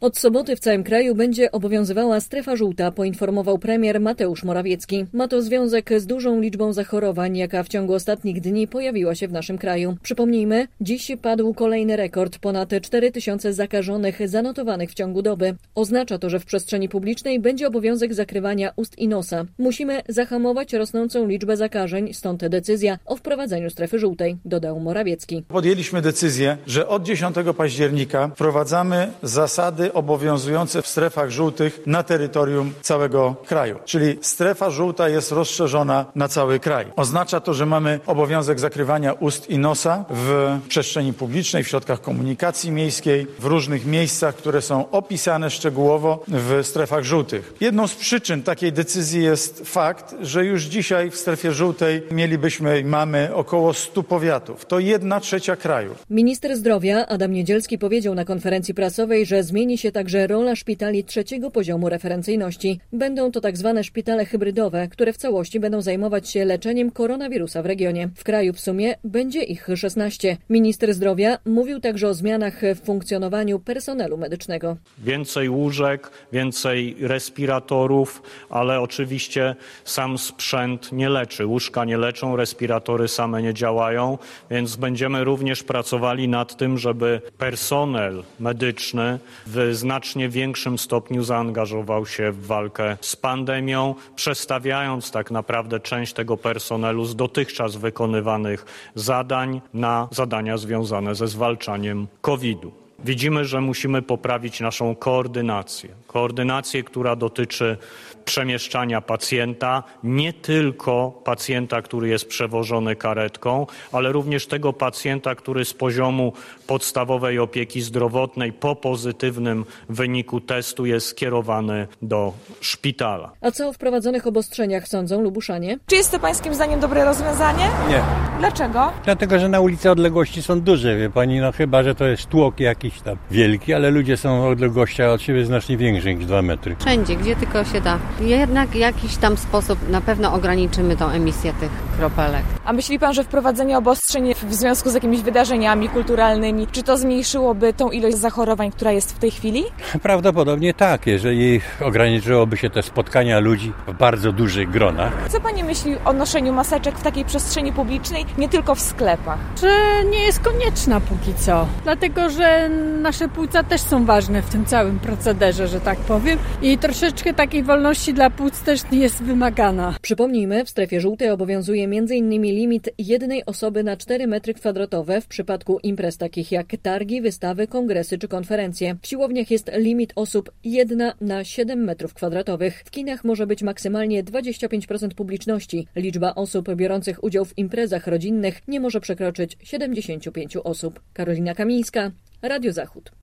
Od soboty w całym kraju będzie obowiązywała strefa żółta, poinformował premier Mateusz Morawiecki. Ma to związek z dużą liczbą zachorowań, jaka w ciągu ostatnich dni pojawiła się w naszym kraju. Przypomnijmy, dziś padł kolejny rekord, ponad 4000 zakażonych zanotowanych w ciągu doby. Oznacza to, że w przestrzeni publicznej będzie obowiązek zakrywania ust i nosa. Musimy zahamować rosnącą liczbę zakażeń, stąd decyzja o wprowadzeniu strefy żółtej, dodał Morawiecki. Podjęliśmy decyzję, że od 10 października wprowadzamy zasady obowiązujące w strefach żółtych na terytorium całego kraju. Czyli strefa żółta jest rozszerzona na cały kraj. Oznacza to, że mamy obowiązek zakrywania ust i nosa w przestrzeni publicznej, w środkach komunikacji miejskiej, w różnych miejscach, które są opisane szczegółowo w strefach żółtych. Jedną z przyczyn takiej decyzji jest fakt, że już dzisiaj w strefie żółtej mielibyśmy i mamy około 100 powiatów. To 1/3 kraju. Minister zdrowia Adam Niedzielski powiedział na konferencji prasowej, że zmieni się także rola szpitali trzeciego poziomu referencyjności. Będą to tak zwane szpitale hybrydowe, które w całości będą zajmować się leczeniem koronawirusa w regionie. W kraju w sumie będzie ich 16. Minister zdrowia mówił także o zmianach w funkcjonowaniu personelu medycznego. Więcej łóżek, więcej respiratorów, ale oczywiście sam sprzęt nie leczy. Łóżka nie leczą, respiratory same nie działają, więc będziemy również pracowali nad tym, żeby personel medyczny w znacznie większym stopniu zaangażował się w walkę z pandemią, przestawiając tak naprawdę część tego personelu z dotychczas wykonywanych zadań na zadania związane ze zwalczaniem COVID-u. Widzimy, że musimy poprawić naszą koordynację, która dotyczy przemieszczania pacjenta, nie tylko pacjenta, który jest przewożony karetką, ale również tego pacjenta, który z poziomu podstawowej opieki zdrowotnej po pozytywnym wyniku testu jest skierowany do szpitala. A co o wprowadzonych obostrzeniach sądzą lubuszanie? Czy jest to pańskim zdaniem dobre rozwiązanie? Nie. Dlaczego? Dlatego, że na ulicy odległości są duże, wie pani, chyba, że to jest tłok jakiś tam wielki, ale ludzie są odległości od siebie znacznie większe niż 2 metry. Wszędzie, gdzie tylko się da. Jednak w jakiś tam sposób na pewno ograniczymy tą emisję tych kropelek. A myśli pan, że wprowadzenie obostrzeń w związku z jakimiś wydarzeniami kulturalnymi, czy to zmniejszyłoby tą ilość zachorowań, która jest w tej chwili? Prawdopodobnie tak, jeżeli ograniczyłoby się te spotkania ludzi w bardzo dużych gronach. Co pani myśli o noszeniu maseczek w takiej przestrzeni publicznej, nie tylko w sklepach? Że nie jest konieczna póki co, dlatego że nasze płuca też są ważne w tym całym procederze, że tak powiem, i troszeczkę takiej wolności dla płuc też jest wymagana. Przypomnijmy, w strefie żółtej obowiązuje m.in. limit jednej osoby na 4 m2 w przypadku imprez takich jak targi, wystawy, kongresy czy konferencje. W siłowniach jest limit osób 1 na 7 m2. W kinach może być maksymalnie 25% publiczności. Liczba osób biorących udział w imprezach rodzinnych nie może przekroczyć 75 osób. Karolina Kamińska, Radio Zachód.